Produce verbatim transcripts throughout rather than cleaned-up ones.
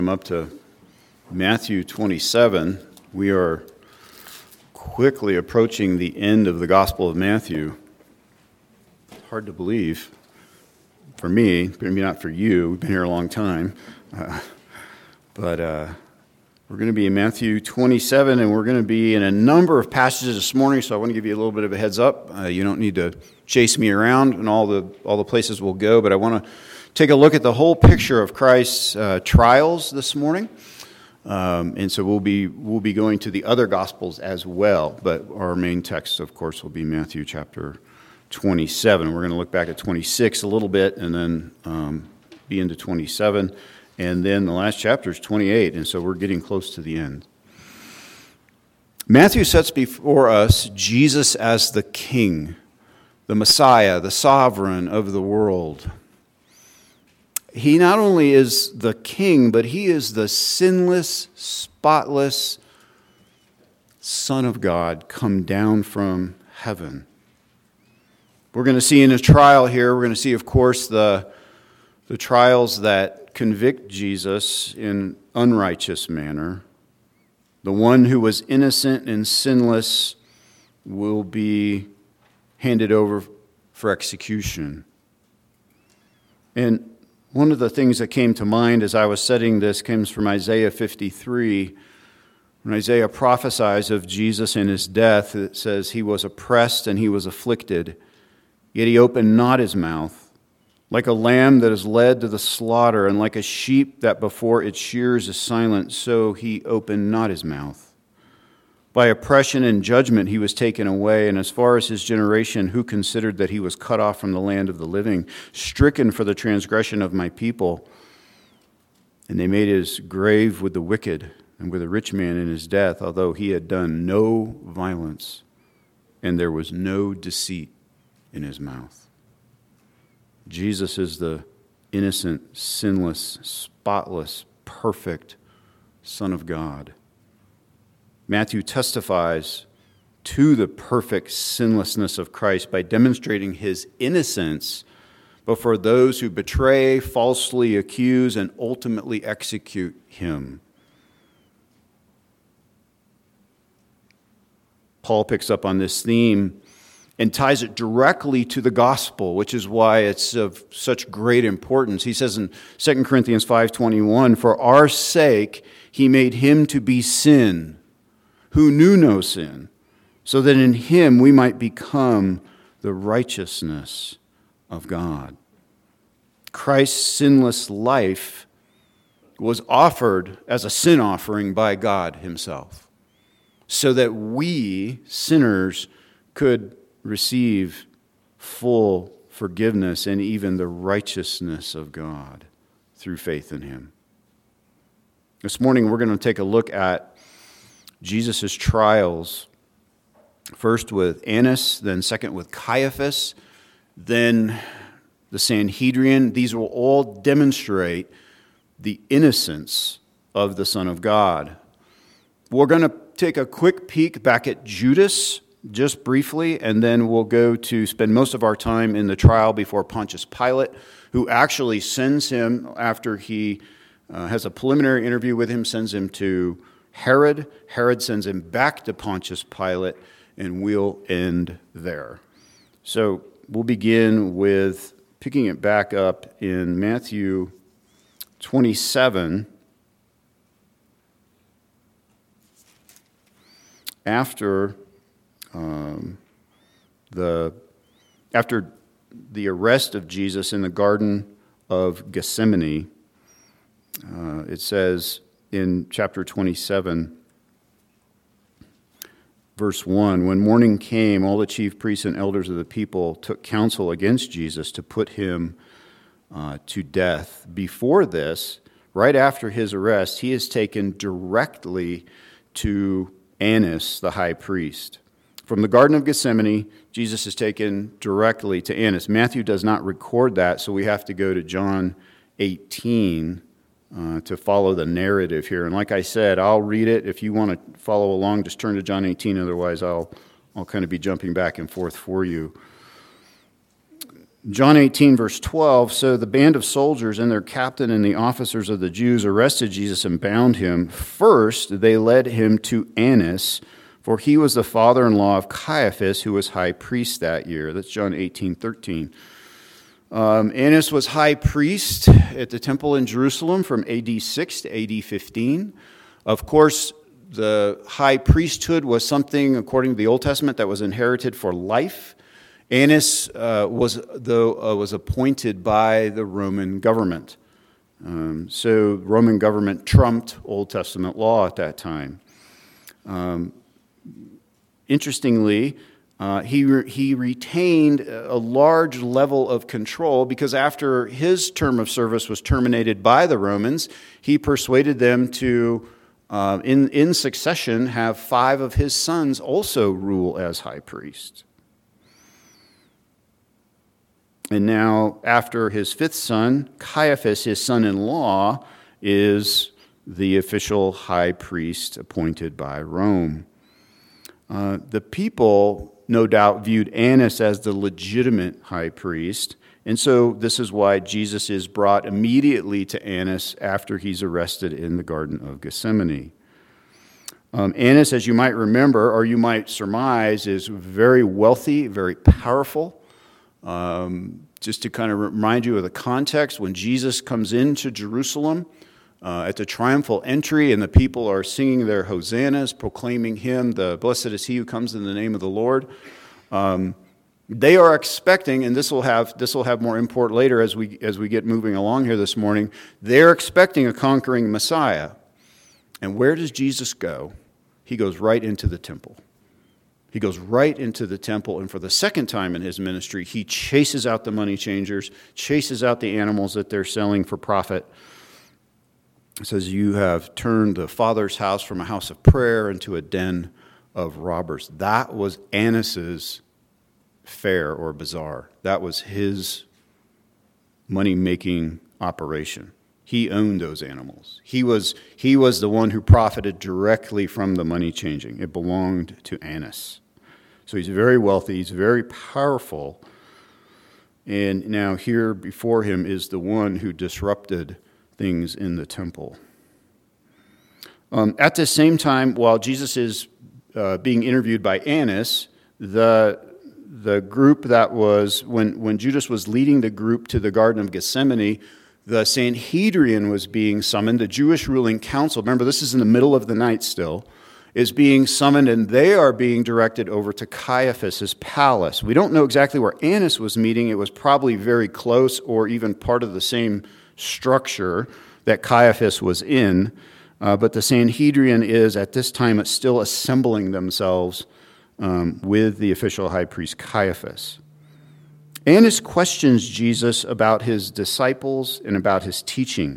I'm up to Matthew twenty-seven. We are quickly approaching the end of the Gospel of Matthew. Hard to believe for me, maybe not for you. We've been here a long time. Uh, but uh, we're going to be in Matthew twenty-seven, and we're going to be in a number of passages this morning, so I want to give you a little bit of a heads up. Uh, you don't need to chase me around and all the all the places we'll go, but I want to take a look at the whole picture of Christ's uh, trials this morning. Um, and so we'll be we'll be going to the other Gospels as well, but our main text, of course, will be Matthew chapter twenty-seven. We're going to look back at twenty-six a little bit, and then um, be into twenty-seven, and then the last chapter is twenty-eight, and so we're getting close to the end. Matthew sets before us Jesus as the King, the Messiah, the sovereign of the world. He not only is the King, but he is the sinless, spotless Son of God come down from heaven. We're going to see in his trial here, we're going to see, of course, the, the trials that convict Jesus in unrighteous manner. The one who was innocent and sinless will be handed over for execution. And one of the things that came to mind as I was studying this comes from Isaiah fifty-three. When Isaiah prophesies of Jesus and his death, it says, "He was oppressed and he was afflicted, yet he opened not his mouth. Like a lamb that is led to the slaughter, and like a sheep that before its shears is silent, so he opened not his mouth. By oppression and judgment he was taken away, and as far as his generation, who considered that he was cut off from the land of the living, stricken for the transgression of my people? And they made his grave with the wicked and with a rich man in his death, although he had done no violence, and there was no deceit in his mouth." Jesus is the innocent, sinless, spotless, perfect Son of God. Matthew testifies to the perfect sinlessness of Christ by demonstrating his innocence before those who betray, falsely accuse, and ultimately execute him. Paul picks up on this theme and ties it directly to the gospel, which is why it's of such great importance. He says in Second Corinthians five twenty-one, "For our sake he made him to be sin, who knew no sin, so that in him we might become the righteousness of God." Christ's sinless life was offered as a sin offering by God himself, so that we, sinners, could receive full forgiveness and even the righteousness of God through faith in him. This morning we're going to take a look at Jesus' trials, first with Annas, then second with Caiaphas, then the Sanhedrin. These will all demonstrate the innocence of the Son of God. We're going to take a quick peek back at Judas, just briefly, and then we'll go to spend most of our time in the trial before Pontius Pilate, who actually sends him, after he uh, has a preliminary interview with him, sends him to Herod. Herod sends him back to Pontius Pilate, and we'll end there. So we'll begin with picking it back up in Matthew twenty-seven. After Um, the after the arrest of Jesus in the Garden of Gethsemane, uh, it says in chapter twenty-seven, verse one, "When morning came, all the chief priests and elders of the people took counsel against Jesus to put him uh, to death. Before this, right after his arrest, he is taken directly to Annas, the high priest. From the Garden of Gethsemane, Jesus is taken directly to Annas. Matthew does not record that, so we have to go to John eighteen uh, to follow the narrative here. And like I said, I'll read it. If you want to follow along, just turn to John eighteen. Otherwise, I'll I'll kind of be jumping back and forth for you. John eighteen, verse twelve, so the band of soldiers and their captain and the officers of the Jews arrested Jesus and bound him. First, they led him to Annas, for he was the father-in-law of Caiaphas, who was high priest that year. That's John eighteen, thirteen. Um, Annas was high priest at the temple in Jerusalem from A D six to A D fifteen. Of course, the high priesthood was something, according to the Old Testament, that was inherited for life. Annas uh, was the, uh, was appointed by the Roman government. Um, so Roman government trumped Old Testament law at that time. Um, interestingly, uh, he, re- he retained a large level of control because after his term of service was terminated by the Romans, he persuaded them to, uh, in, in succession, have five of his sons also rule as high priests. And now, after his fifth son, Caiaphas, his son-in-law, is the official high priest appointed by Rome. Uh, the people, no doubt, viewed Annas as the legitimate high priest, and so this is why Jesus is brought immediately to Annas after he's arrested in the Garden of Gethsemane. Um, Annas, as you might remember, or you might surmise, is very wealthy, very powerful. Um, just to kind of remind you of the context, when Jesus comes into Jerusalem uh, at the triumphal entry and the people are singing their hosannas, proclaiming him, the blessed is he who comes in the name of the Lord, um, they are expecting, and this will have this will have more import later as we as we get moving along here this morning, they're expecting a conquering Messiah. And where does Jesus go? He goes right into the temple. He goes right into the temple, and for the second time in his ministry, he chases out the money changers, chases out the animals that they're selling for profit. It says, you have turned the Father's house from a house of prayer into a den of robbers. That was Annas's fair or bazaar. That was his money-making operation. He owned those animals. He was, he was the one who profited directly from the money changing. It belonged to Annas. So he's very wealthy, he's very powerful, and now here before him is the one who disrupted things in the temple. Um, at the same time, while Jesus is uh, being interviewed by Annas, the the group that was, when, when Judas was leading the group to the Garden of Gethsemane, the Sanhedrin was being summoned, the Jewish ruling council. Remember, this is in the middle of the night still. Is being summoned, and they are being directed over to Caiaphas' palace. We don't know exactly where Annas was meeting. It was probably very close or even part of the same structure that Caiaphas was in. Uh, but the Sanhedrin is, at this time, it's still assembling themselves um, with the official high priest Caiaphas. Annas questions Jesus about his disciples and about his teaching.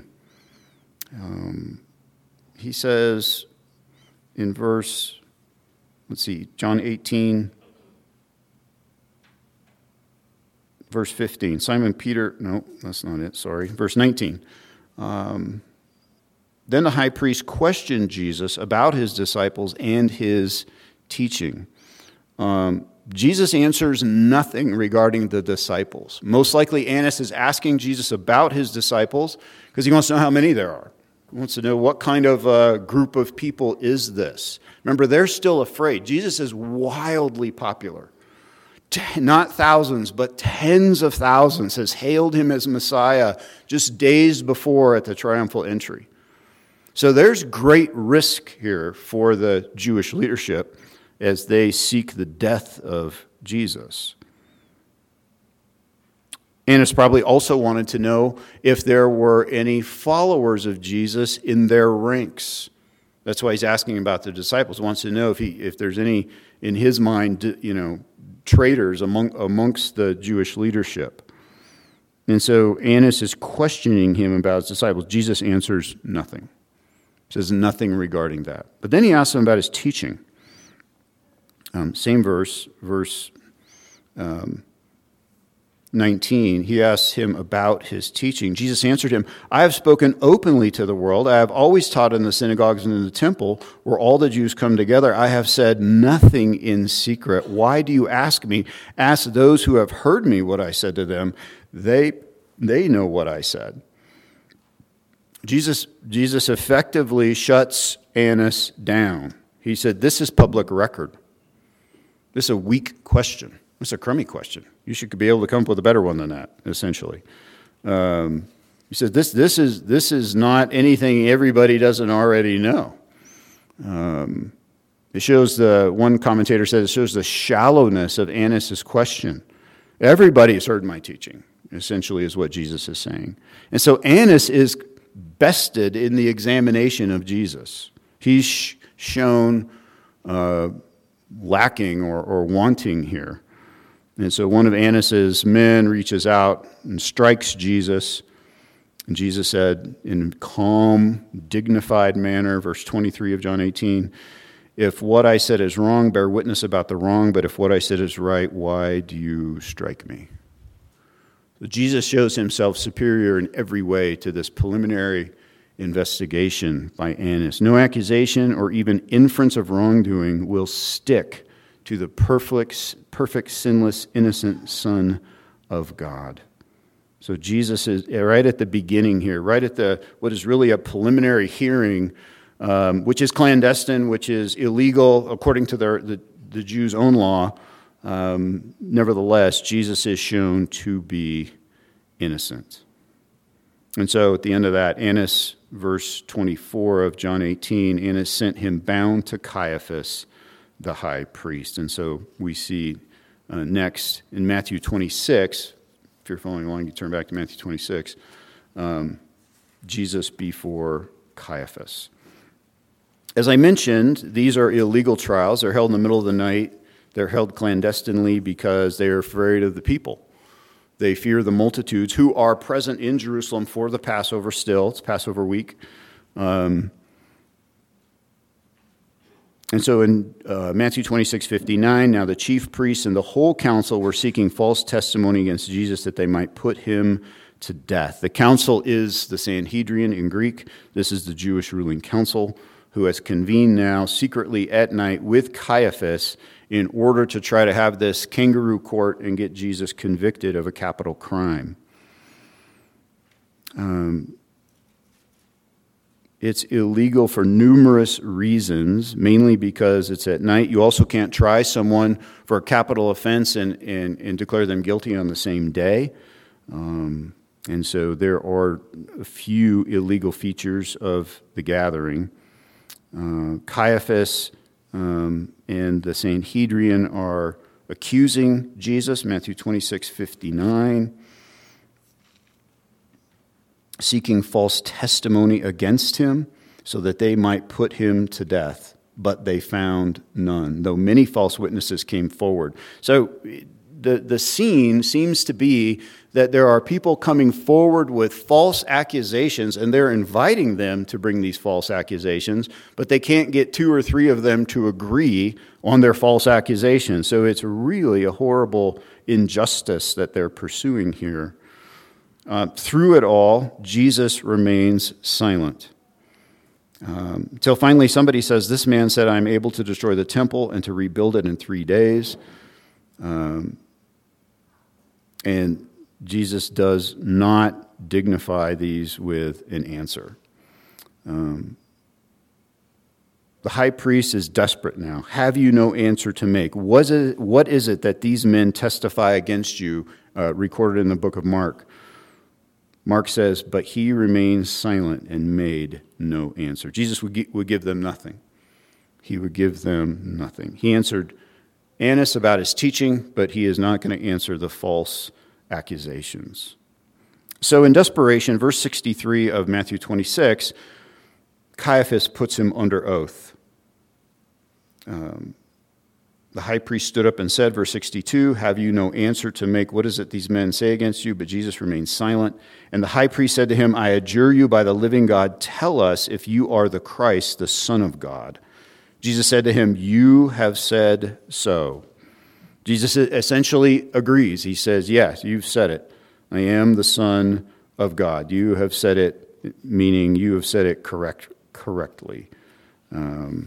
Um, he says, in verse, let's see, John eighteen, verse fifteen. Simon Peter, no, that's not it, sorry. Verse nineteen. Um, then the high priest questioned Jesus about his disciples and his teaching. Um, Jesus answers nothing regarding the disciples. Most likely Annas is asking Jesus about his disciples because he wants to know how many there are. He wants to know what kind of uh, group of people is this. Remember, they're still afraid. Jesus is wildly popular. Not thousands, but tens of thousands has hailed him as Messiah just days before at the triumphal entry. So there's great risk here for the Jewish leadership as they seek the death of Jesus. Annas probably also wanted to know if there were any followers of Jesus in their ranks. That's why he's asking about the disciples. He wants to know if he, if there's any, in his mind, you know, traitors among, amongst the Jewish leadership. And so Annas is questioning him about his disciples. Jesus answers nothing. Says nothing regarding that. But then he asks him about his teaching. Um, same verse, verse... Um, nineteen, he asks him about his teaching. Jesus answered him, I have spoken openly to the world. I have always taught in the synagogues and in the temple where all the Jews come together. I have said nothing in secret. Why do you ask me? Ask those who have heard me what I said to them. They, they know what I said. Jesus, Jesus effectively shuts Annas down. He said, this is public record. This is a weak question. It's a crummy question. You should be able to come up with a better one than that, essentially. Um, he said, this, this, is, this is not anything everybody doesn't already know. Um, it shows the, one commentator said, it shows the shallowness of Annas' question. Everybody has heard my teaching, essentially is what Jesus is saying. And so Annas is bested in the examination of Jesus. He's sh- shown uh, lacking or, or wanting here. And so one of Annas' men reaches out and strikes Jesus. And Jesus said in calm, dignified manner, verse twenty-three of John eighteen, if what I said is wrong, bear witness about the wrong, but if what I said is right, why do you strike me? So Jesus shows himself superior in every way to this preliminary investigation by Annas. No accusation or even inference of wrongdoing will stick to the perfect, perfect, sinless, innocent Son of God. So Jesus is right at the beginning here, right at the what is really a preliminary hearing, um, which is clandestine, which is illegal according to their, the, the Jews' own law. Um, nevertheless, Jesus is shown to be innocent. And so at the end of that, Annas, verse twenty-four of John eighteen, Annas sent him bound to Caiaphas, the high priest. And so we see uh, next in Matthew twenty-six, if you're following along, you turn back to Matthew twenty-six, um, Jesus before Caiaphas. As I mentioned, these are illegal trials. They're held in the middle of the night. They're held clandestinely because they are afraid of the people. They fear the multitudes who are present in Jerusalem for the Passover still. It's Passover week. Um, and so in uh, Matthew twenty-six fifty-nine, now the chief priests and the whole council were seeking false testimony against Jesus that they might put him to death. The council is the Sanhedrin in Greek. This is the Jewish ruling council who has convened now secretly at night with Caiaphas in order to try to have this kangaroo court and get Jesus convicted of a capital crime. Um, it's illegal for numerous reasons, mainly because it's at night. You also can't try someone for a capital offense and, and, and declare them guilty on the same day. Um, and so there are a few illegal features of the gathering. Uh, Caiaphas um, and the Sanhedrin are accusing Jesus, Matthew twenty-six fifty-nine, seeking false testimony against him so that they might put him to death, but they found none, though many false witnesses came forward. So the, the scene seems to be that there are people coming forward with false accusations, and they're inviting them to bring these false accusations, but they can't get two or three of them to agree on their false accusations. So it's really a horrible injustice that they're pursuing here. Uh, through it all, Jesus remains silent. Um, until finally somebody says, this man said, I'm able to destroy the temple and to rebuild it in three days. Um, and Jesus does not dignify these with an answer. Um, the high priest is desperate now. Have you no answer to make? Was it, what is it that these men testify against you, uh, recorded in the book of Mark? Mark says, but he remained silent and made no answer. Jesus would, gi- would give them nothing. He would give them nothing. He answered Annas about his teaching, but he is not going to answer the false accusations. So in desperation, verse sixty-three of Matthew twenty-six, Caiaphas puts him under oath. Um, the high priest stood up and said, verse sixty-two, have you no answer to make? What is it these men say against you? But Jesus remained silent. And the high priest said to him, I adjure you by the living God, tell us if you are the Christ, the Son of God. Jesus said to him, you have said so. Jesus essentially agrees. He says, yes, you've said it. I am the Son of God. You have said it, meaning you have said it correct, correctly. Um,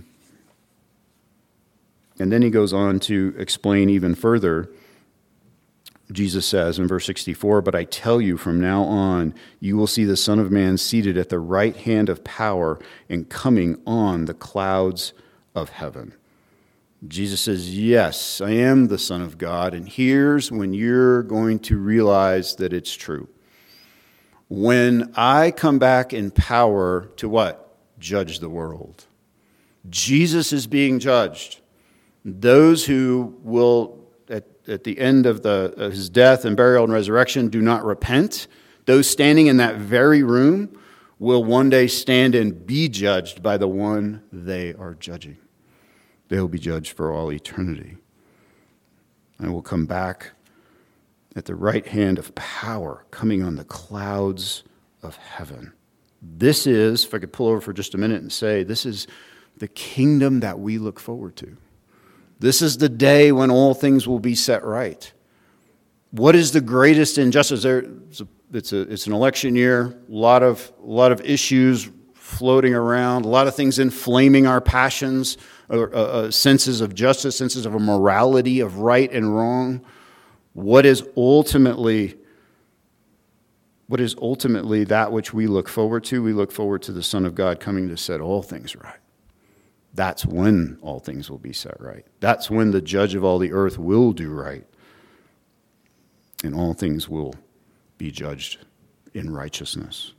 and then he goes on to explain even further. Jesus says in verse sixty-four, but I tell you from now on, you will see the Son of Man seated at the right hand of power and coming on the clouds of heaven. Jesus says, yes, I am the Son of God, and here's when you're going to realize that it's true. When I come back in power to what? Judge the world. Jesus is being judged. Those who will, at, at the end of, the, of his death and burial and resurrection, do not repent, those standing in that very room will one day stand and be judged by the one they are judging. They will be judged for all eternity. I will come back at the right hand of power, coming on the clouds of heaven. This is, if I could pull over for just a minute and say, this is the kingdom that we look forward to. This is the day when all things will be set right. What is the greatest injustice? There, it's, a, it's, a, it's an election year, a lot of, a lot of issues floating around, a lot of things inflaming our passions, or, uh, uh, senses of justice, senses of a morality, of right and wrong. What is ultimately, what is ultimately that which we look forward to? We look forward to the Son of God coming to set all things right. That's when all things will be set right. That's when the judge of all the earth will do right. And all things will be judged in righteousness.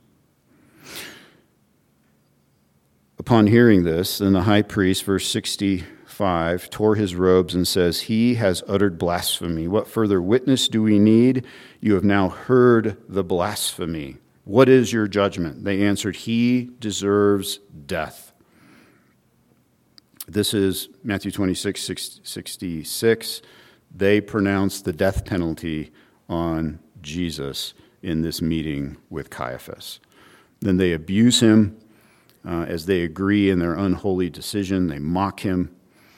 Upon hearing this, then the high priest, verse sixty-five, tore his robes and says, he has uttered blasphemy. What further witness do we need? You have now heard the blasphemy. What is your judgment? They answered, he deserves death. This is Matthew twenty-six, sixty-six. They pronounced the death penalty on Jesus in this meeting with Caiaphas. Then they abuse him. Uh, as they agree in their unholy decision, they mock him.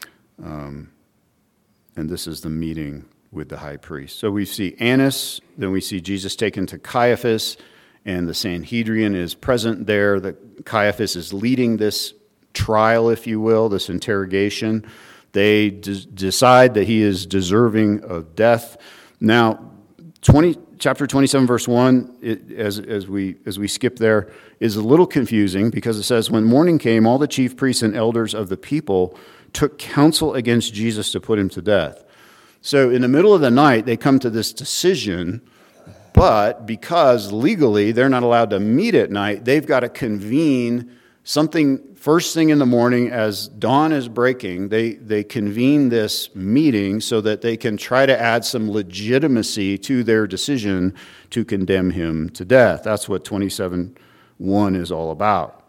Um, and this is the meeting with the high priest. So we see Annas, then we see Jesus taken to Caiaphas, and the Sanhedrin is present there. The, Caiaphas is leading this trial, if you will, this interrogation. They d- decide that he is deserving of death. Now, twenty chapter twenty-seven, verse one, it, as, as, we, as we skip there, is a little confusing because it says, when morning came, all the chief priests and elders of the people took counsel against Jesus to put him to death. So in the middle of the night, they come to this decision, but because legally they're not allowed to meet at night, they've got to convene something first thing in the morning as dawn is breaking. They, they convene this meeting so that they can try to add some legitimacy to their decision to condemn him to death. That's what twenty-seven one is all about.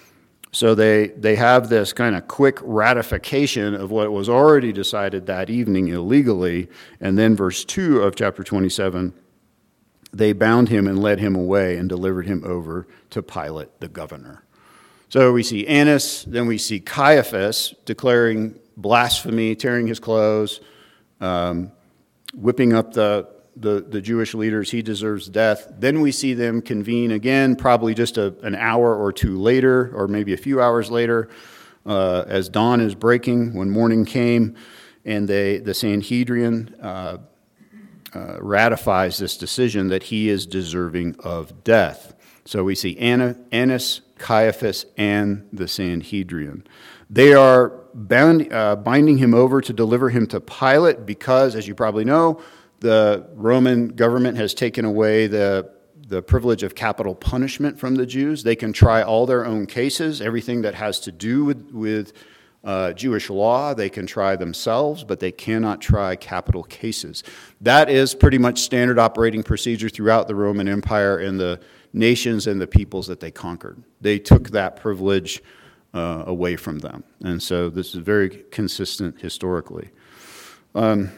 So they, they have this kind of quick ratification of what was already decided that evening illegally. And then verse two of chapter twenty-seven, they bound him and led him away and delivered him over to Pilate, the governor. So we see Annas, then we see Caiaphas declaring blasphemy, tearing his clothes, um, whipping up the, the, the Jewish leaders. He deserves death. Then we see them convene again, probably just a, an hour or two later, or maybe a few hours later, uh, as dawn is breaking, when morning came, and they, the Sanhedrin uh, uh, ratifies this decision that he is deserving of death. So we see Anna, Annas, Caiaphas, and the Sanhedrin. They are bound, uh, binding him over to deliver him to Pilate because, as you probably know, the Roman government has taken away the, the privilege of capital punishment from the Jews. They can try all their own cases, everything that has to do with, with uh, Jewish law, they can try themselves, but they cannot try capital cases. That is pretty much standard operating procedure throughout the Roman Empire and the nations and the peoples that they conquered. They took that privilege uh, away from them. And so this is very consistent historically. Um,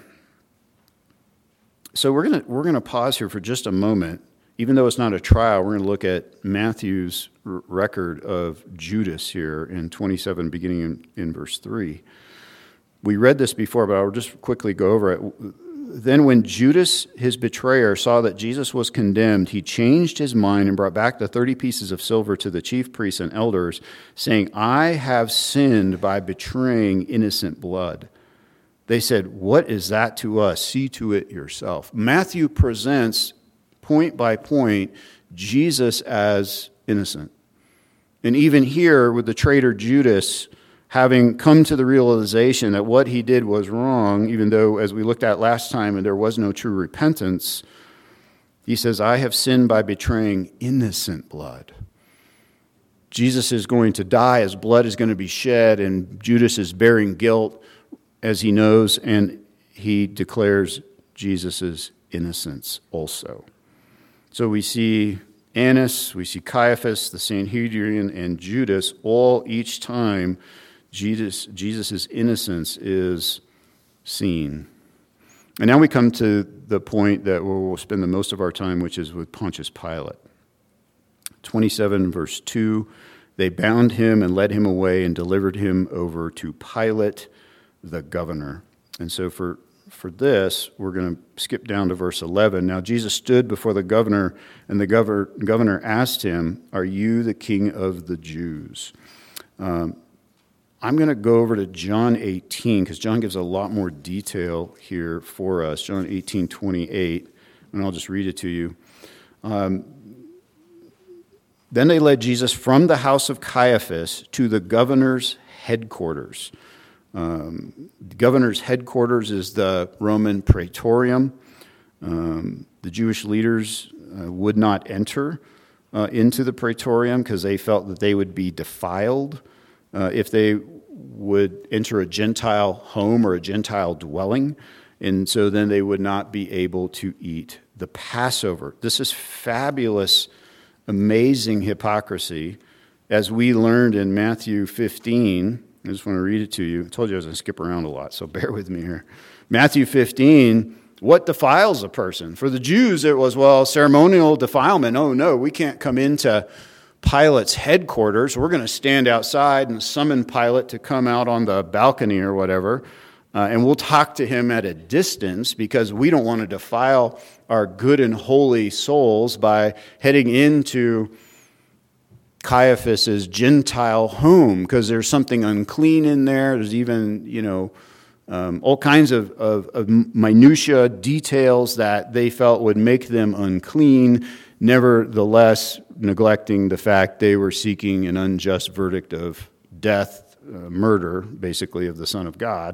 so we're going to we're going to pause here for just a moment. Even though it's not a trial, we're going to look at Matthew's r- record of Judas here in twenty-seven, beginning in, in verse three. We read this before, but I'll just quickly go over it. Then when Judas, his betrayer, saw that Jesus was condemned, he changed his mind and brought back the thirty pieces of silver to the chief priests and elders, saying, I have sinned by betraying innocent blood. They said, what is that to us? See to it yourself. Matthew presents, point by point, Jesus as innocent. And even here, with the traitor Judas, having come to the realization that what he did was wrong, even though, as we looked at last time, and there was no true repentance, he says, I have sinned by betraying innocent blood. Jesus is going to die, his blood is going to be shed, and Judas is bearing guilt, as he knows, and he declares Jesus' innocence also. So we see Annas, we see Caiaphas, the Sanhedrin, and Judas, all each time Jesus' Jesus' innocence is seen. And now we come to the point that we'll spend the most of our time, which is with Pontius Pilate. twenty-seven, verse two, they bound him and led him away and delivered him over to Pilate, the governor. And so for, for this, we're going to skip down to verse eleven. Now Jesus stood before the governor, and the governor, governor asked him, are you the king of the Jews? Um, I'm going to go over to John eighteen, because John gives a lot more detail here for us. John eighteen, twenty-eight, and I'll just read it to you. Um, then they led Jesus from the house of Caiaphas to the governor's headquarters. Um, the governor's headquarters is the Roman praetorium. Um, the Jewish leaders uh, would not enter uh, into the praetorium because they felt that they would be defiled Uh, if they would enter a Gentile home or a Gentile dwelling, and so then they would not be able to eat the Passover. This is fabulous, amazing hypocrisy, as we learned in Matthew fifteen. I just want to read it to you. I told you I was going to skip around a lot, so bear with me here. Matthew fifteen, what defiles a person? For the Jews, it was, well, ceremonial defilement. Oh, no, we can't come into Pilate's headquarters. We're going to stand outside and summon Pilate to come out on the balcony or whatever, uh, and we'll talk to him at a distance because we don't want to defile our good and holy souls by heading into Caiaphas's Gentile home because there's something unclean in there. There's even, you know, um, all kinds of, of, of minutia details that they felt would make them unclean, nevertheless neglecting the fact they were seeking an unjust verdict of death, uh, murder, basically, of the Son of God.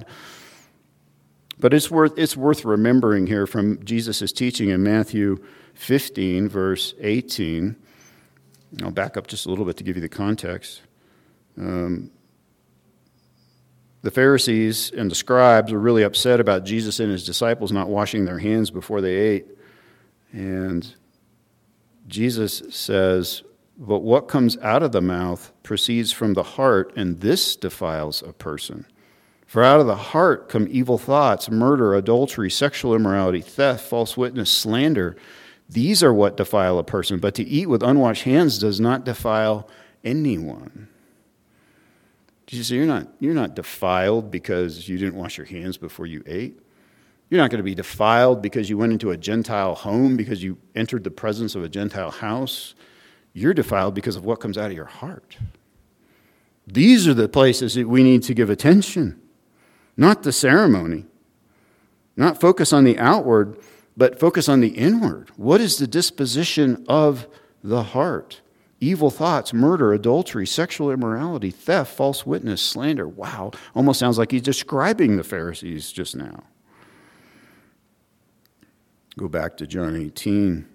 But it's worth it's worth remembering here from Jesus' teaching in Matthew fifteen, verse eighteen. I'll back up just a little bit to give you the context. Um, the Pharisees and the scribes were really upset about Jesus and his disciples not washing their hands before they ate. And Jesus says, but what comes out of the mouth proceeds from the heart, and this defiles a person. For out of the heart come evil thoughts, murder, adultery, sexual immorality, theft, false witness, slander. These are what defile a person, but to eat with unwashed hands does not defile anyone. Jesus said, you're not, you're not defiled because you didn't wash your hands before you ate. You're not going to be defiled because you went into a Gentile home, because you entered the presence of a Gentile house. You're defiled because of what comes out of your heart. These are the places that we need to give attention, not the ceremony. Not focus on the outward, but focus on the inward. What is the disposition of the heart? Evil thoughts, murder, adultery, sexual immorality, theft, false witness, slander. Wow, almost sounds like he's describing the Pharisees just now. Go back to John eighteen.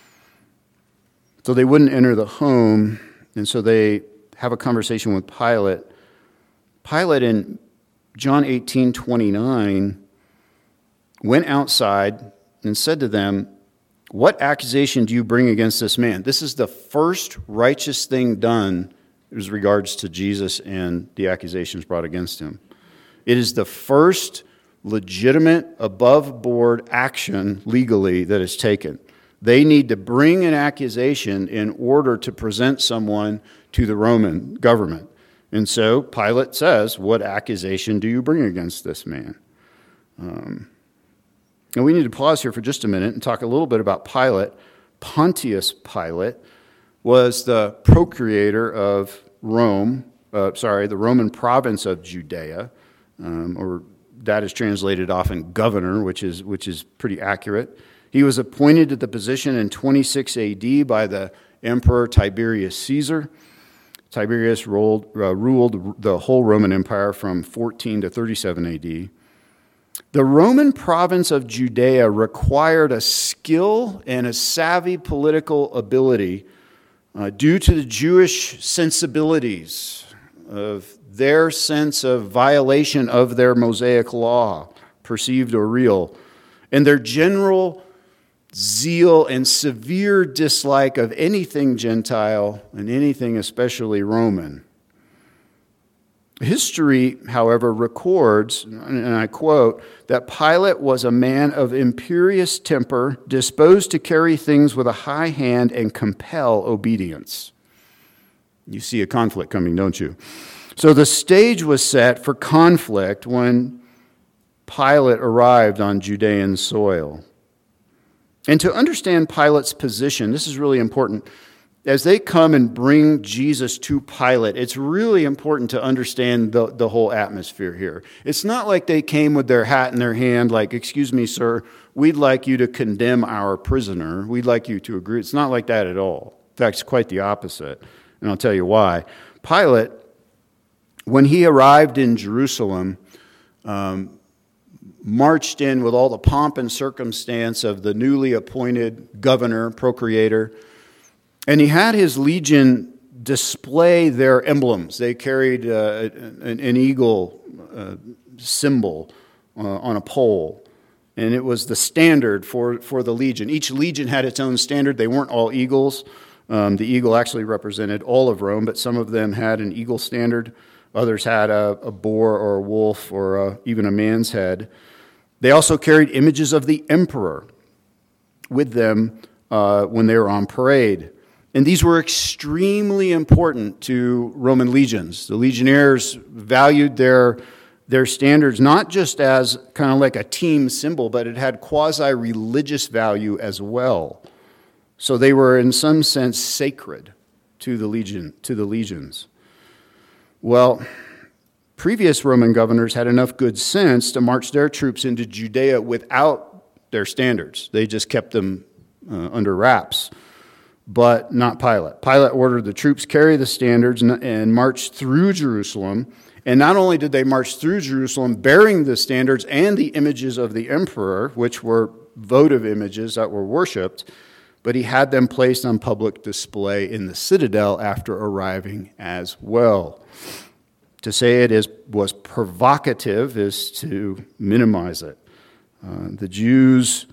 So they wouldn't enter the home, and so they have a conversation with Pilate. Pilate in John eighteen twenty-nine went outside and said to them, what accusation do you bring against this man? This is the first righteous thing done as regards to Jesus and the accusations brought against him. It is the first legitimate, above-board action legally that is taken. They need to bring an accusation in order to present someone to the Roman government. And so Pilate says, what accusation do you bring against this man? Um, and we need to pause here for just a minute and talk a little bit about Pilate. Pontius Pilate was the procurator of Rome, uh, sorry, the Roman province of Judea, um, or that is translated often governor, which is which is pretty accurate. He was appointed to the position in twenty-six A D by the Emperor Tiberius Caesar. Tiberius ruled, uh, ruled the whole Roman Empire from fourteen to thirty-seven A D. The Roman province of Judea required a skill and a savvy political ability uh, due to the Jewish sensibilities of their sense of violation of their Mosaic law, perceived or real, and their general zeal and severe dislike of anything Gentile and anything especially Roman. History, however, records, and I quote, that Pilate was a man of imperious temper, disposed to carry things with a high hand and compel obedience. You see a conflict coming, don't you? So the stage was set for conflict when Pilate arrived on Judean soil. And to understand Pilate's position, this is really important. As they come and bring Jesus to Pilate, it's really important to understand the, the whole atmosphere here. It's not like they came with their hat in their hand, like, excuse me, sir, we'd like you to condemn our prisoner. We'd like you to agree. It's not like that at all. In fact, it's quite the opposite. And I'll tell you why. Pilate, when he arrived in Jerusalem, um, marched in with all the pomp and circumstance of the newly appointed governor, procurator, and he had his legion display their emblems. They carried uh, an, an eagle uh, symbol uh, on a pole, and it was the standard for, for the legion. Each legion had its own standard. They weren't all eagles. Um, the eagle actually represented all of Rome, but some of them had an eagle standard. Others had a, a boar or a wolf or a, even a man's head. They also carried images of the emperor with them uh, when they were on parade. And these were extremely important to Roman legions. The legionnaires valued their, their standards not just as kind of like a team symbol, but it had quasi-religious value as well. So they were in some sense sacred to the legion, to the legions. Well, previous Roman governors had enough good sense to march their troops into Judea without their standards. They just kept them uh, under wraps. But not Pilate. Pilate ordered the troops carry the standards and, and march through Jerusalem. And not only did they march through Jerusalem bearing the standards and the images of the emperor, which were votive images that were worshipped, but he had them placed on public display in the citadel after arriving as well. To say it is was provocative is to minimize it. Uh, the Jews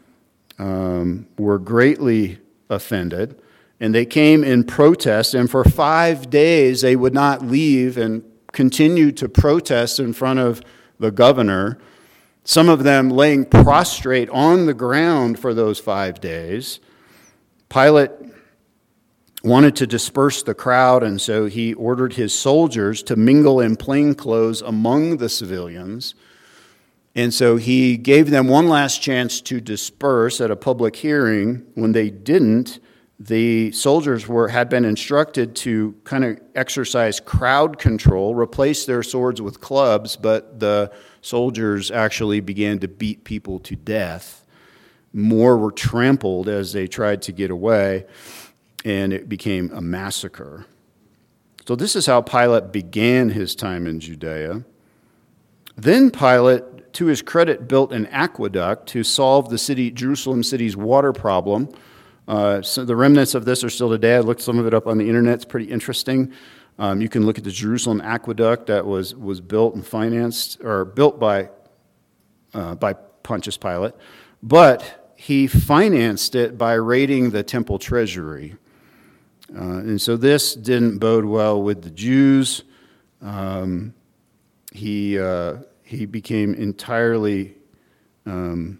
um, were greatly offended. And they came in protest, and for five days they would not leave and continued to protest in front of the governor, some of them laying prostrate on the ground for those five days. Pilate wanted to disperse the crowd, and so he ordered his soldiers to mingle in plain clothes among the civilians. And so he gave them one last chance to disperse at a public hearing. When they didn't, the soldiers were had been instructed to kind of exercise crowd control, replace their swords with clubs, but the soldiers actually began to beat people to death. More were trampled as they tried to get away, and it became a massacre. So this is how Pilate began his time in Judea. Then Pilate, to his credit, built an aqueduct to solve the city, Jerusalem city's water problem. Uh, so the remnants of this are still today. I looked some of it up on the internet. It's pretty interesting. Um, you can look at the Jerusalem aqueduct that was was built and financed, or built by uh, by Pontius Pilate, but he financed it by raiding the temple treasury. Uh, and so this didn't bode well with the Jews. Um, he uh, he became entirely um,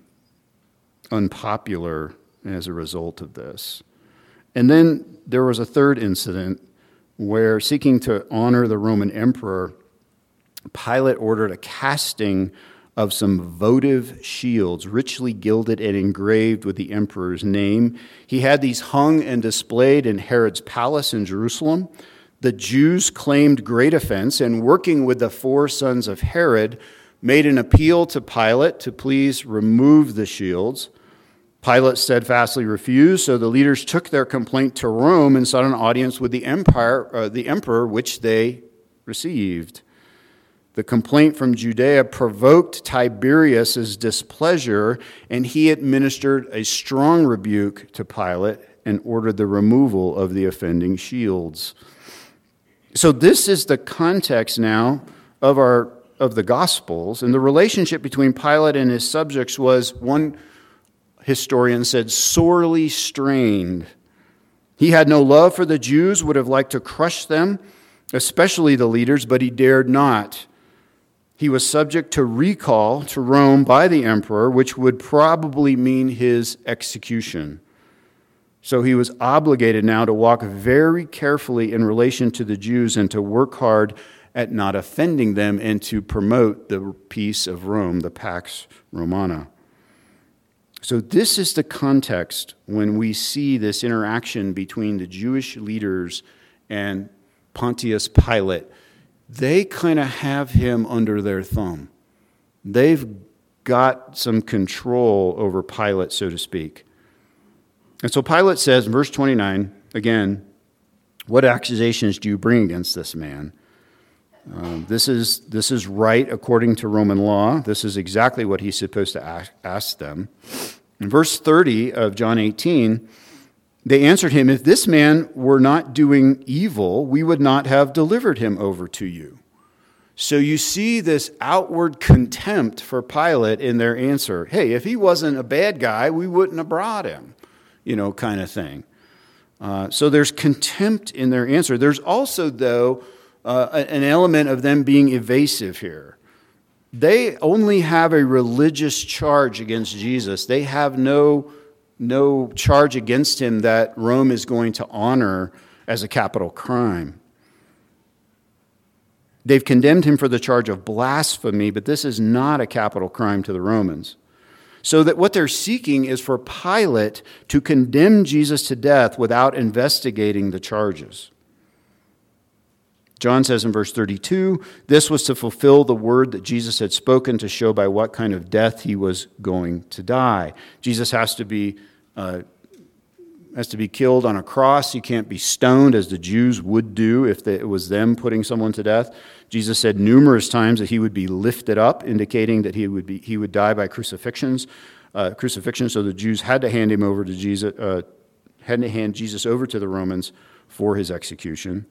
unpopular as a result of this. And then there was a third incident where, seeking to honor the Roman emperor, Pilate ordered a casting of some votive shields, richly gilded and engraved with the emperor's name. He had these hung and displayed in Herod's palace in Jerusalem. The Jews claimed great offense, and working with the four sons of Herod, made an appeal to Pilate to please remove the shields. Pilate steadfastly refused, so the leaders took their complaint to Rome and sought an audience with the empire, uh, the emperor, which they received. The complaint from Judea provoked Tiberius's displeasure, and he administered a strong rebuke to Pilate and ordered the removal of the offending shields. So this is the context now of our of the Gospels, and the relationship between Pilate and his subjects was, one historian said, sorely strained. He had no love for the Jews, would have liked to crush them, especially the leaders, but he dared not. He was subject to recall to Rome by the emperor, which would probably mean his execution. So he was obligated now to walk very carefully in relation to the Jews and to work hard at not offending them and to promote the peace of Rome, the Pax Romana. So this is the context when we see this interaction between the Jewish leaders and Pontius Pilate. They kind of have him under their thumb. They've got some control over Pilate, so to speak. And so Pilate says in verse twenty-nine, again, what accusations do you bring against this man? Um, this is this is right according to Roman law. This is exactly what he's supposed to ask, ask them. In verse thirty of John eighteen, they answered him, if this man were not doing evil, we would not have delivered him over to you. So you see this outward contempt for Pilate in their answer. Hey, if he wasn't a bad guy, we wouldn't have brought him, you know, kind of thing. Uh, so there's contempt in their answer. There's also, though, uh, an element of them being evasive here. They only have a religious charge against Jesus. They have no no charge against him that Rome is going to honor as a capital crime. They've condemned him for the charge of blasphemy, but this is not a capital crime to the Romans. So that what they're seeking is for Pilate to condemn Jesus to death without investigating the charges. John says in verse thirty-two, this was to fulfill the word that Jesus had spoken to show by what kind of death he was going to die. Jesus has to be uh, has to be killed on a cross. He can't be stoned as the Jews would do if it was them putting someone to death. Jesus said numerous times that he would be lifted up, indicating that he would be he would die by crucifixions. Uh, crucifixion. So the Jews had to hand him over to Jesus, uh, had to hand Jesus over to the Romans for his execution.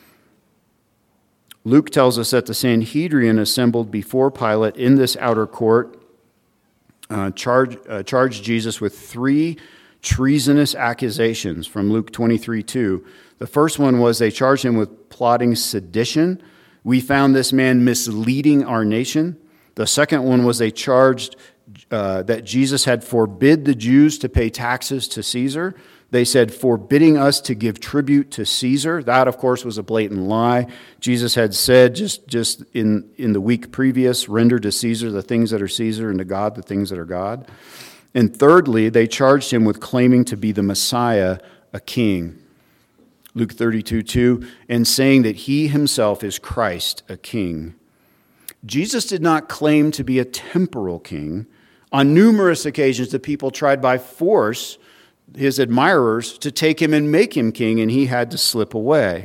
Luke tells us that the Sanhedrin assembled before Pilate in this outer court, uh, charged, uh, charged Jesus with three treasonous accusations from Luke twenty-three two. The first one was they charged him with plotting sedition. We found this man misleading our nation. The second one was they charged uh, that Jesus had forbid the Jews to pay taxes to Caesar. They said, forbidding us to give tribute to Caesar. That, of course, was a blatant lie. Jesus had said just, just in, in the week previous, render to Caesar the things that are Caesar and to God the things that are God. And thirdly, they charged him with claiming to be the Messiah, a king. Luke thirty-two two, and saying that he himself is Christ, a king. Jesus did not claim to be a temporal king. On numerous occasions, the people tried by force his admirers to take him and make him king, and he had to slip away.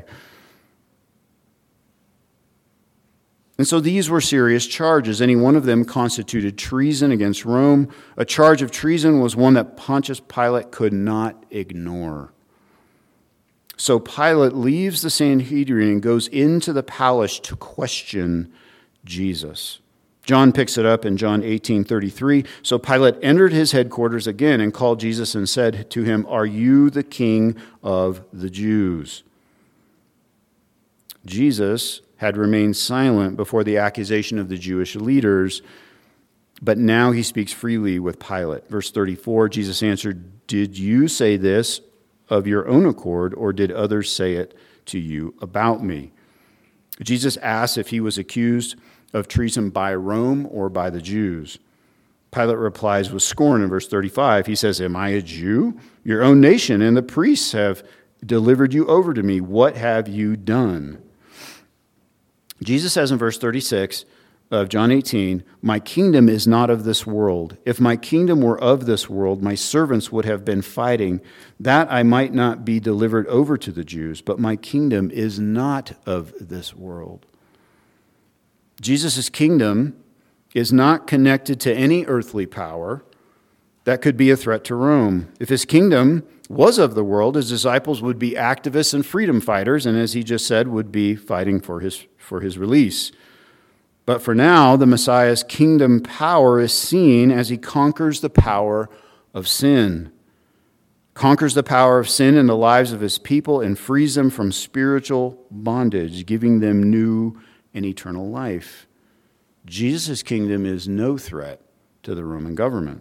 And so these were serious charges. Any one of them constituted treason against Rome. A charge of treason was one that Pontius Pilate could not ignore. So Pilate leaves the Sanhedrin and goes into the palace to question Jesus. John picks it up in John eighteen thirty-three. So Pilate entered his headquarters again and called Jesus and said to him, are you the king of the Jews? Jesus had remained silent before the accusation of the Jewish leaders, but now he speaks freely with Pilate. Verse thirty-four, Jesus answered, did you say this of your own accord, or did others say it to you about me." Jesus asked if he was accused of treason by Rome or by the Jews. Pilate replies with scorn in verse thirty-five. He says, "Am I a Jew? Your own nation and the priests have delivered you over to me. What have you done?" Jesus says in verse thirty-six of John eighteen, "My kingdom is not of this world. If my kingdom were of this world, my servants would have been fighting, that I might not be delivered over to the Jews. But my kingdom is not of this world." Jesus' kingdom is not connected to any earthly power that could be a threat to Rome. If his kingdom was of the world, his disciples would be activists and freedom fighters, and as he just said, would be fighting for his, for his release. But for now, the Messiah's kingdom power is seen as he conquers the power of sin, conquers the power of sin in the lives of his people, and frees them from spiritual bondage, giving them new and eternal life. Jesus' kingdom is no threat to the Roman government.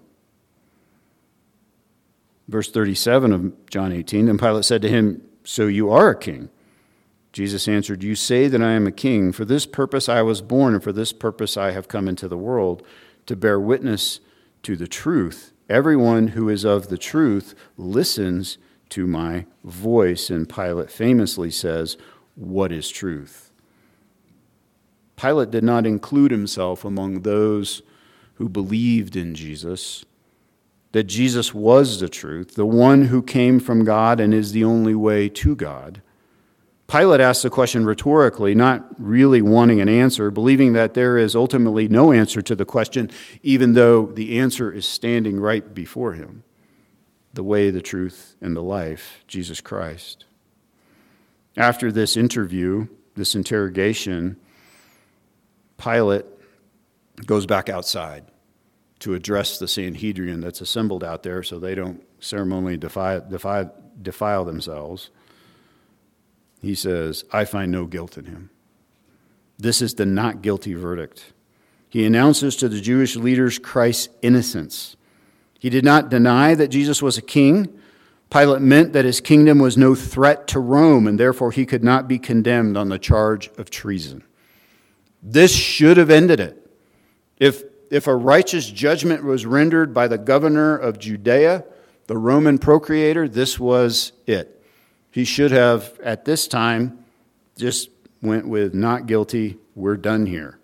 Verse thirty-seven of John eighteen, "Then Pilate said to him, 'So you are a king?' Jesus answered, 'You say that I am a king. For this purpose I was born, and for this purpose I have come into the world, to bear witness to the truth. Everyone who is of the truth listens to my voice.'" And Pilate famously says, "What is truth?" Pilate did not include himself among those who believed in Jesus, that Jesus was the truth, the one who came from God and is the only way to God. Pilate asked the question rhetorically, not really wanting an answer, believing that there is ultimately no answer to the question, even though the answer is standing right before him: the way, the truth, and the life, Jesus Christ. After this interview, this interrogation, Pilate goes back outside to address the Sanhedrin that's assembled out there so they don't ceremonially defile, defile, defile themselves. He says, "I find no guilt in him." This is the not guilty verdict. He announces to the Jewish leaders Christ's innocence. He did not deny that Jesus was a king. Pilate meant that his kingdom was no threat to Rome, and therefore he could not be condemned on the charge of treason. This should have ended it. If, if a righteous judgment was rendered by the governor of Judea, the Roman procurator, this was it. He should have, at this time, just went with not guilty, we're done here.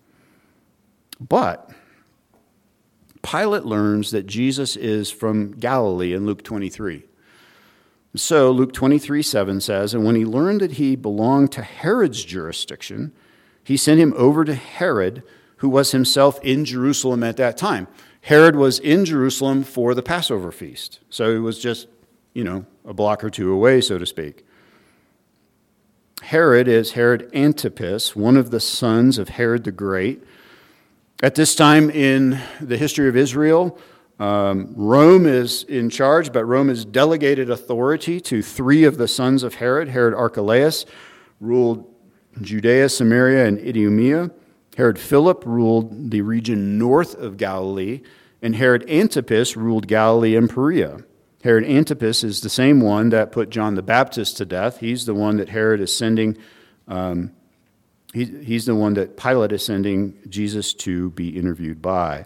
But Pilate learns that Jesus is from Galilee in Luke twenty-three. So Luke twenty-three seven says, "And when he learned that he belonged to Herod's jurisdiction, he sent him over to Herod, who was himself in Jerusalem at that time." Herod was in Jerusalem for the Passover feast. So it was just, you know, a block or two away, so to speak. Herod is Herod Antipas, one of the sons of Herod the Great. At this time in the history of Israel, um, Rome is in charge, but Rome has delegated authority to three of the sons of Herod. Herod Archelaus ruled Judea, Samaria, and Idumea. Herod Philip ruled the region north of Galilee, and Herod Antipas ruled Galilee and Perea. Herod Antipas is the same one that put John the Baptist to death. He's the one that Herod is sending, um, he, he's the one that Pilate is sending Jesus to be interviewed by.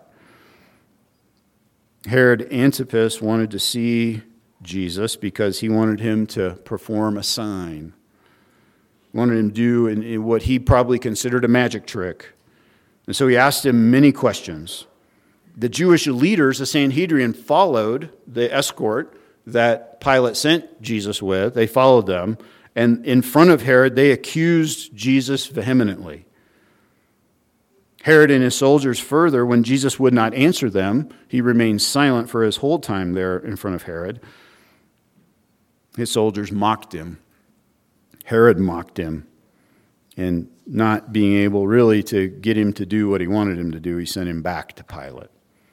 Herod Antipas wanted to see Jesus because he wanted him to perform a sign. Wanted him to do in, in what he probably considered a magic trick. And so he asked him many questions. The Jewish leaders, the Sanhedrin, followed the escort that Pilate sent Jesus with. They followed them. And in front of Herod, they accused Jesus vehemently. Herod and his soldiers further, when Jesus would not answer them, he remained silent for his whole time there in front of Herod. His soldiers mocked him. Herod mocked him. And not being able really to get him to do what he wanted him to do, he sent him back to Pilate.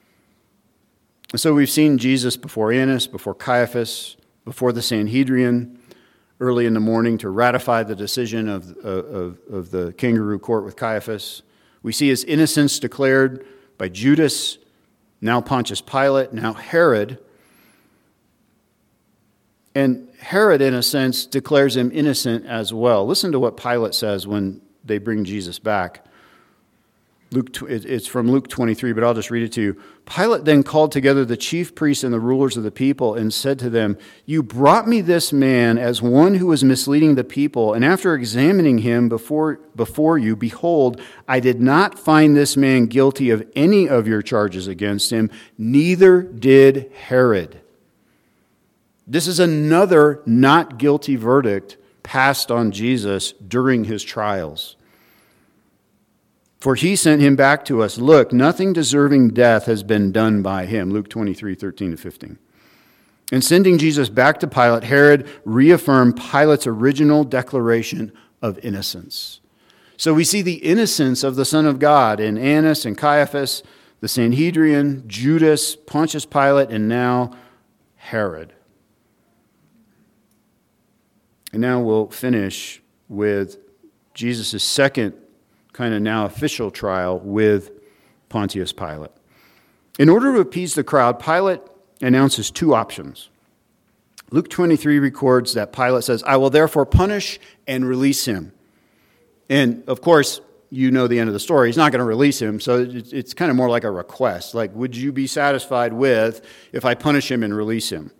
So we've seen Jesus before Annas, before Caiaphas, before the Sanhedrin, early in the morning to ratify the decision of, of, of the kangaroo court with Caiaphas. We see his innocence declared by Judas, now Pontius Pilate, now Herod. And Herod, in a sense, declares him innocent as well. Listen to what Pilate says when they bring Jesus back. Luke, it's from Luke twenty-three, but I'll just read it to you. Pilate then called together the chief priests and the rulers of the people and said to them, "You brought me this man as one who was misleading the people, and after examining him before, before you, behold, I did not find this man guilty of any of your charges against him, neither did Herod." This is another not guilty verdict passed on Jesus during his trials. For he sent him back to us. Look, nothing deserving death has been done by him. Luke twenty-three, thirteen to fifteen. In sending Jesus back to Pilate, Herod reaffirmed Pilate's original declaration of innocence. So we see the innocence of the Son of God in Annas and Caiaphas, the Sanhedrin, Judas, Pontius Pilate, and now Herod. And now we'll finish with Jesus' second kind of now official trial with Pontius Pilate. In order to appease the crowd, Pilate announces two options. Luke twenty-three records that Pilate says, "I will therefore punish and release him." And of course, you know the end of the story. He's not going to release him, so it's kind of more like a request. Like, would you be satisfied with if I punish him and release him?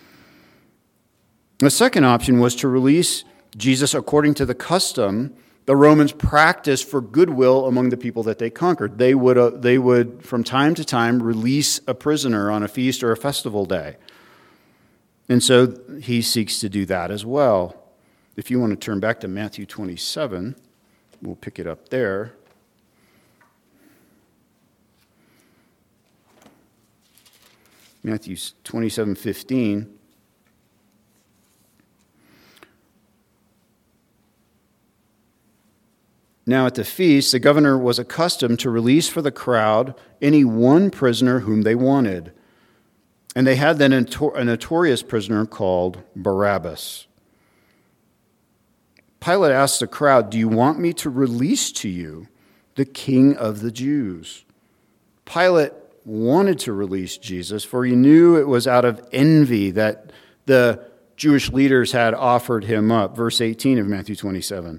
The second option was to release Jesus according to the custom the Romans practiced for goodwill among the people that they conquered. They would, uh, they would, from time to time, release a prisoner on a feast or a festival day. And so he seeks to do that as well. If you want to turn back to Matthew twenty-seven, we'll pick it up there. Matthew twenty-seven fifteen. Now at the feast, the governor was accustomed to release for the crowd any one prisoner whom they wanted. And they had then a notorious prisoner called Barabbas. Pilate asked the crowd, "Do you want me to release to you the King of the Jews?" Pilate wanted to release Jesus, for he knew it was out of envy that the Jewish leaders had offered him up. Verse eighteen of Matthew twenty-seven.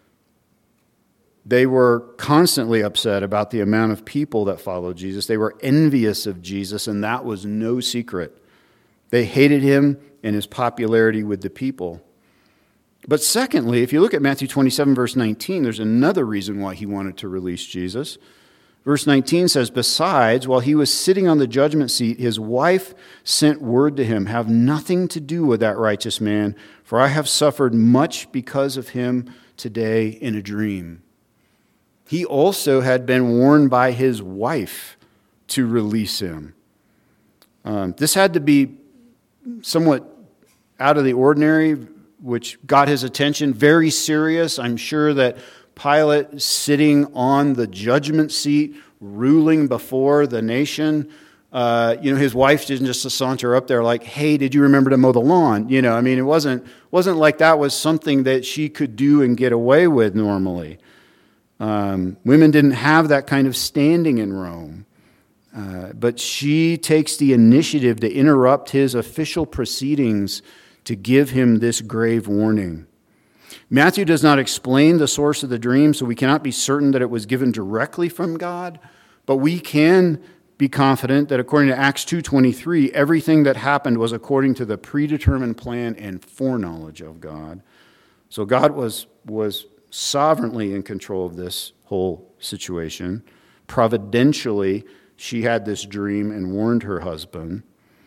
They were constantly upset about the amount of people that followed Jesus. They were envious of Jesus, and that was no secret. They hated him and his popularity with the people. But secondly, if you look at Matthew twenty-seven, verse nineteen, there's another reason why he wanted to release Jesus. Verse nineteen says, "Besides, while he was sitting on the judgment seat, his wife sent word to him, 'Have nothing to do with that righteous man, for I have suffered much because of him today in a dream.'" He also had been warned by his wife to release him. Um, this had to be somewhat out of the ordinary, which got his attention. Very serious. I'm sure that Pilate, sitting on the judgment seat, ruling before the nation, uh, you know, his wife didn't just saunter up there like, "Hey, did you remember to mow the lawn?" You know, I mean, it wasn't wasn't like that was something that she could do and get away with normally. Um, women didn't have that kind of standing in Rome. Uh, but she takes the initiative to interrupt his official proceedings to give him this grave warning. Matthew does not explain the source of the dream, so we cannot be certain that it was given directly from God, but we can be confident that according to Acts two twenty-three, everything that happened was according to the predetermined plan and foreknowledge of God. So God was was sovereignly in control of this whole situation. Providentially, she had this dream and warned her husband.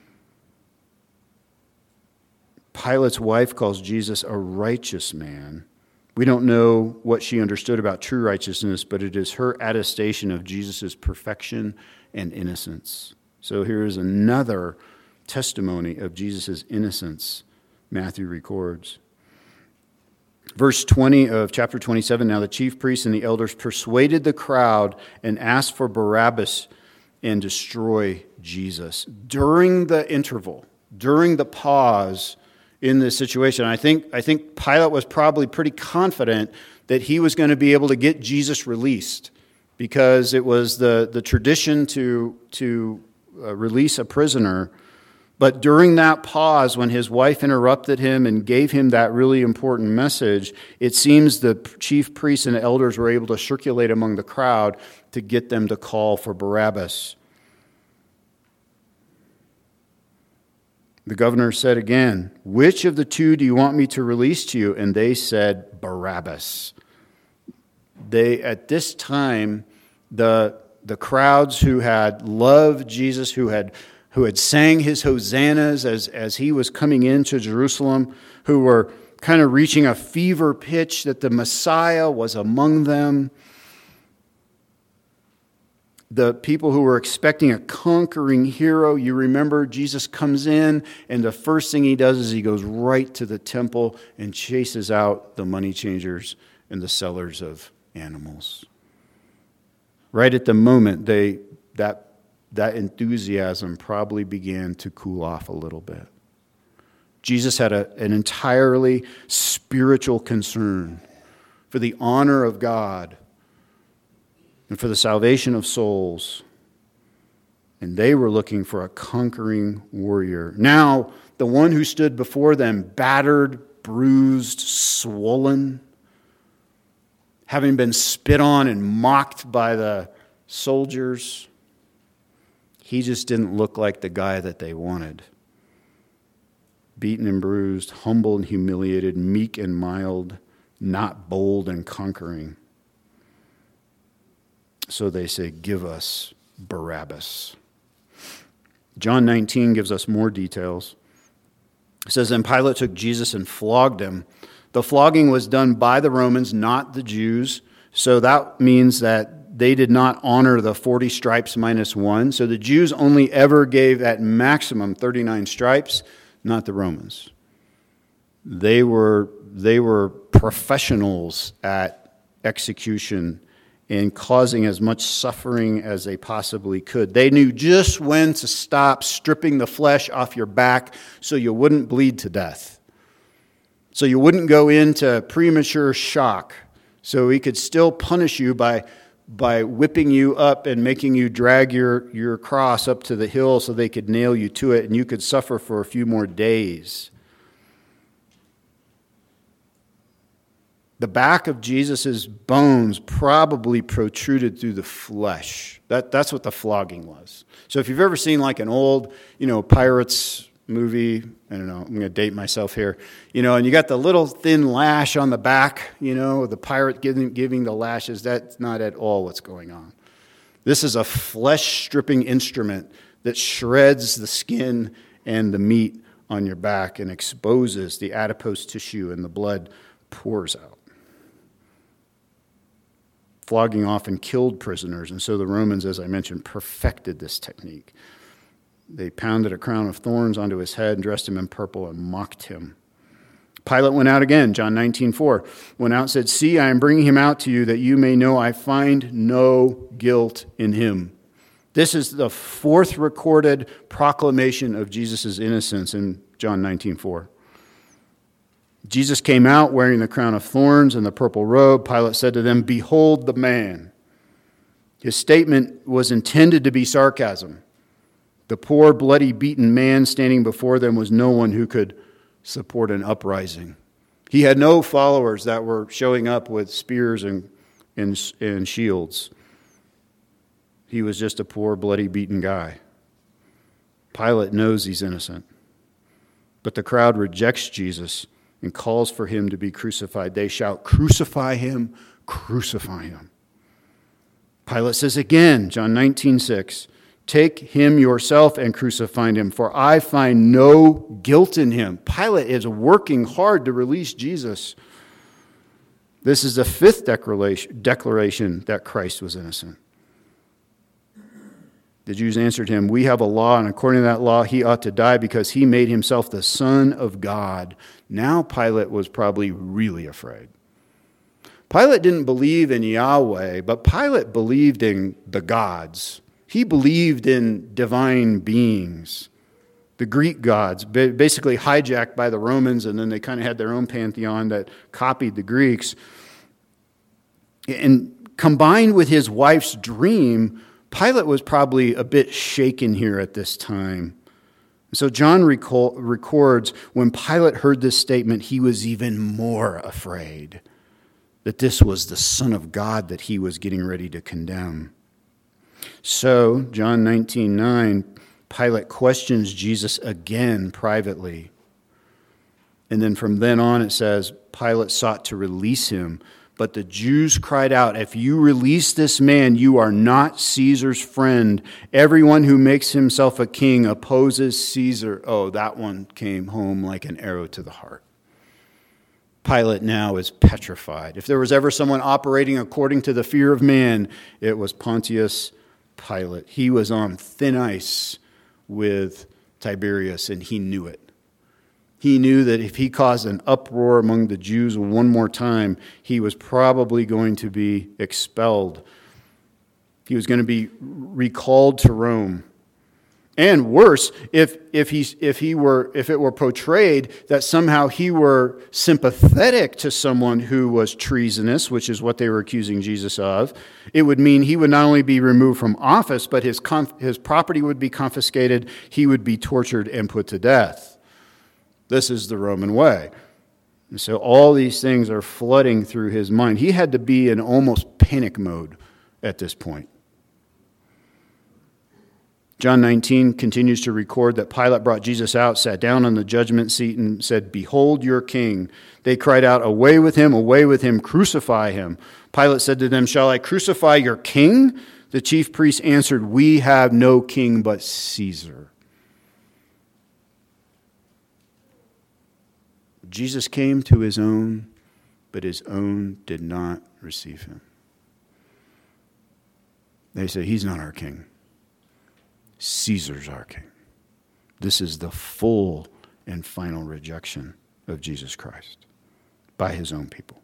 Pilate's wife calls Jesus a righteous man. We don't know what she understood about true righteousness, but it is her attestation of Jesus' perfection and innocence. So here is another testimony of Jesus' innocence Matthew records. Verse twenty of chapter twenty-seven, "Now the chief priests and the elders persuaded the crowd and asked for Barabbas and destroy Jesus." During the interval, during the pause in this situation, I think, I think Pilate was probably pretty confident that he was going to be able to get Jesus released, because it was the, the tradition to, to uh, release a prisoner. But during that pause, when his wife interrupted him and gave him that really important message, it seems the chief priests and elders were able to circulate among the crowd to get them to call for Barabbas. The governor said again, "Which of the two do you want me to release to you?" And they said, "Barabbas." They, at this time, the, the crowds who had loved Jesus, who had who had sang his hosannas as, as he was coming into Jerusalem, who were kind of reaching a fever pitch that the Messiah was among them. The people who were expecting a conquering hero, you remember Jesus comes in, and the first thing he does is he goes right to the temple and chases out the money changers and the sellers of animals. Right at the moment, they that that enthusiasm probably began to cool off a little bit. Jesus had a, an entirely spiritual concern for the honor of God and for the salvation of souls. And they were looking for a conquering warrior. Now, the one who stood before them, battered, bruised, swollen, having been spit on and mocked by the soldiers, he just didn't look like the guy that they wanted. Beaten and bruised, humble and humiliated, meek and mild, not bold and conquering. So they say, "Give us Barabbas." John nineteen gives us more details. It says, "And Pilate took Jesus and flogged him." The flogging was done by the Romans, not the Jews. So that means that they did not honor the forty stripes minus one. So the Jews only ever gave at maximum thirty-nine stripes, not the Romans. They were, they were professionals at execution and causing as much suffering as they possibly could. They knew just when to stop stripping the flesh off your back so you wouldn't bleed to death. So you wouldn't go into premature shock. So he could still punish you by by whipping you up and making you drag your, your cross up to the hill so they could nail you to it, and you could suffer for a few more days. The back of Jesus' bones probably protruded through the flesh. That, that's what the flogging was. So if you've ever seen like an old, you know, Pirates movie, I don't know, I'm going to date myself here, you know, and you got the little thin lash on the back, you know, the pirate giving, giving the lashes. That's not at all what's going on. This is a flesh-stripping instrument that shreds the skin and the meat on your back and exposes the adipose tissue, and the blood pours out. Flogging often killed prisoners, and so the Romans, as I mentioned, perfected this technique. They pounded a crown of thorns onto his head and dressed him in purple and mocked him. Pilate went out again, John nineteen four, went out and said, "See, I am bringing him out to you that you may know I find no guilt in him." This is the fourth recorded proclamation of Jesus' innocence in John nineteen four. Jesus came out wearing the crown of thorns and the purple robe. Pilate said to them, "Behold the man." His statement was intended to be sarcasm. The poor, bloody, beaten man standing before them was no one who could support an uprising. He had no followers that were showing up with spears and, and, and shields. He was just a poor, bloody, beaten guy. Pilate knows he's innocent. But the crowd rejects Jesus and calls for him to be crucified. They shout, "Crucify him, crucify him." Pilate says again, John nineteen six, "Take him yourself and crucify him, for I find no guilt in him." Pilate is working hard to release Jesus. This is the fifth declaration that Christ was innocent. The Jews answered him, "We have a law, and according to that law, he ought to die because he made himself the Son of God." Now Pilate was probably really afraid. Pilate didn't believe in Yahweh, but Pilate believed in the gods. He believed in divine beings. The Greek gods, basically hijacked by the Romans, and then they kind of had their own pantheon that copied the Greeks. And combined with his wife's dream, Pilate was probably a bit shaken here at this time. So John recall, records when Pilate heard this statement, he was even more afraid that this was the Son of God that he was getting ready to condemn. So, John nineteen nine, Pilate questions Jesus again privately. And then from then on it says, Pilate sought to release him. But the Jews cried out, if you release this man, you are not Caesar's friend. Everyone who makes himself a king opposes Caesar. Oh, that one came home like an arrow to the heart. Pilate now is petrified. If there was ever someone operating according to the fear of man, it was Pontius Pilate. He was on thin ice with Tiberius, and he knew it. He knew that if he caused an uproar among the Jews one more time, he was probably going to be expelled. He was going to be recalled to Rome. And worse, if if he if he were if it were portrayed that somehow he were sympathetic to someone who was treasonous, which is what they were accusing Jesus of, it would mean he would not only be removed from office, but his conf- his property would be confiscated. He would be tortured and put to death. This is the Roman way. And so all these things are flooding through his mind. He had to be in almost panic mode at this point. John nineteen continues to record that Pilate brought Jesus out, sat down on the judgment seat, and said, behold your king. They cried out, away with him, away with him, crucify him. Pilate said to them, shall I crucify your king? The chief priests answered, we have no king but Caesar. Jesus came to his own, but his own did not receive him. They said, he's not our king. Caesar's our king. This is the full and final rejection of Jesus Christ by his own people.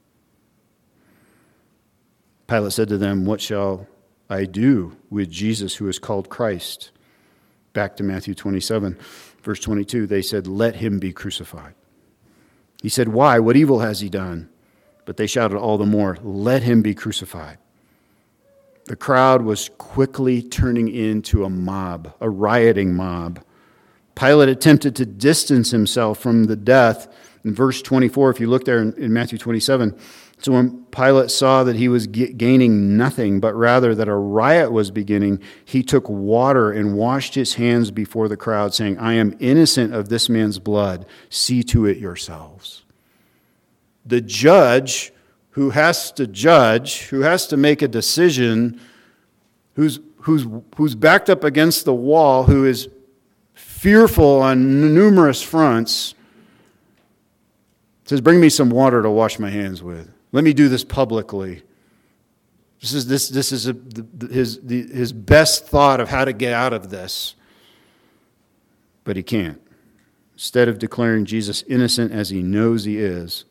Pilate said to them, what shall I do with Jesus who is called Christ? Back to Matthew twenty-seven, verse twenty-two, they said, let him be crucified. He said, why? What evil has he done? But they shouted all the more, let him be crucified. The crowd was quickly turning into a mob, a rioting mob. Pilate attempted to distance himself from the death. In verse twenty-four, if you look there in, in Matthew twenty-seven, so when Pilate saw that he was g- gaining nothing, but rather that a riot was beginning, he took water and washed his hands before the crowd, saying, I am innocent of this man's blood. See to it yourselves. The judge who has to judge, who has to make a decision, who's who's who's backed up against the wall, who is fearful on numerous fronts, says, bring me some water to wash my hands with. Let me do this publicly. This is this this is a, the, his the, his best thought of how to get out of this, but he can't. Instead of declaring Jesus innocent as he knows he is,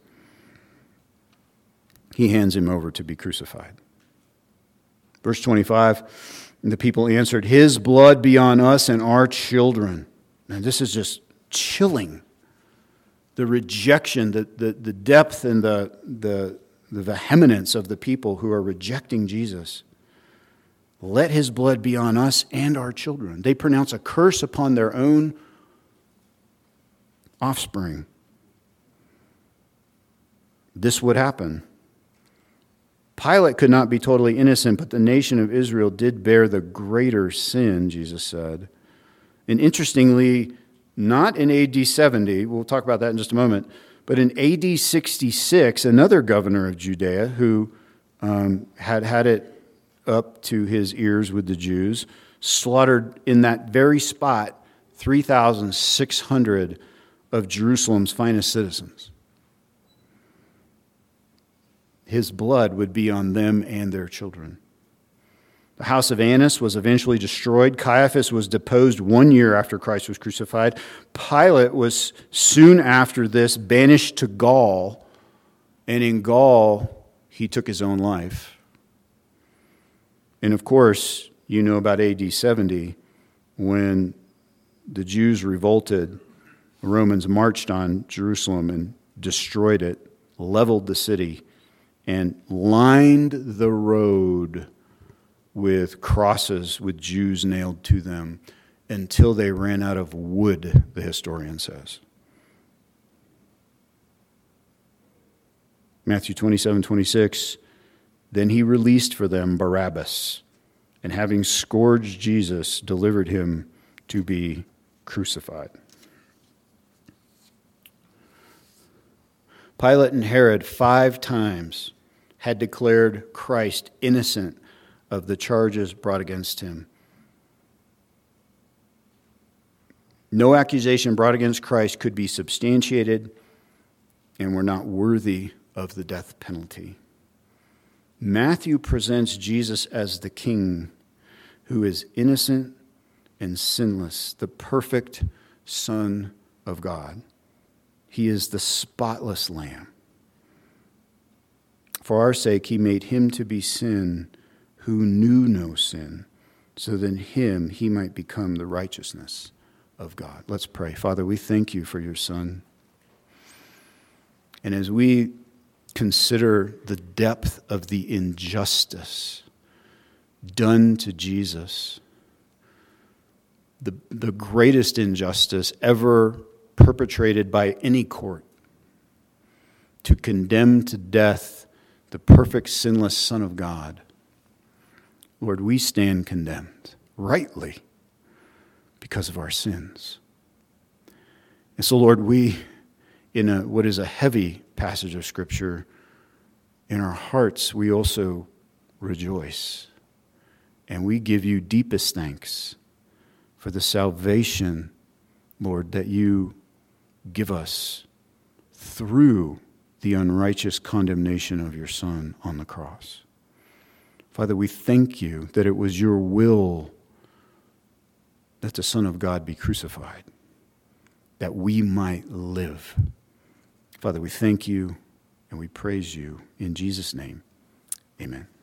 he hands him over to be crucified. Verse twenty-five, the people answered, his blood be on us and our children. Now this is just chilling. The rejection, the, the, the depth and the, the, the vehemence of the people who are rejecting Jesus. Let his blood be on us and our children. They pronounce a curse upon their own offspring. This would happen. Pilate could not be totally innocent, but the nation of Israel did bear the greater sin, Jesus said. And interestingly, not in A D seventy, we'll talk about that in just a moment, but in A D sixty-six, another governor of Judea who um, had had it up to his ears with the Jews, slaughtered in that very spot three thousand six hundred of Jerusalem's finest citizens. His blood would be on them and their children. The house of Annas was eventually destroyed. Caiaphas was deposed one year after Christ was crucified. Pilate was soon after this banished to Gaul, and in Gaul he took his own life. And of course, you know about A D seventy, when the Jews revolted, the Romans marched on Jerusalem and destroyed it, leveled the city, and lined the road with crosses with Jews nailed to them. until they ran out of wood, the historian says. Matthew twenty-seven, twenty-six, then he released for them Barabbas, and having scourged Jesus, delivered him to be crucified. Pilate and Herod five times had declared Christ innocent of the charges brought against him. No accusation brought against Christ could be substantiated and were not worthy of the death penalty. Matthew presents Jesus as the King who is innocent and sinless, the perfect Son of God. He is the spotless Lamb. For our sake, he made him to be sin who knew no sin, so that in him he might become the righteousness of God. Let's pray. Father, we thank you for your Son. And as we consider the depth of the injustice done to Jesus, the, the greatest injustice ever perpetrated by any court, to condemn to death the perfect, sinless Son of God, Lord, we stand condemned, rightly, because of our sins. And so, Lord, we, in a, what is a heavy passage of Scripture, in our hearts we also rejoice. And we give you deepest thanks for the salvation, Lord, that you give us through the unrighteous condemnation of your Son on the cross. Father, we thank you that it was your will that the Son of God be crucified, that we might live. Father, we thank you and we praise you in Jesus' name. Amen.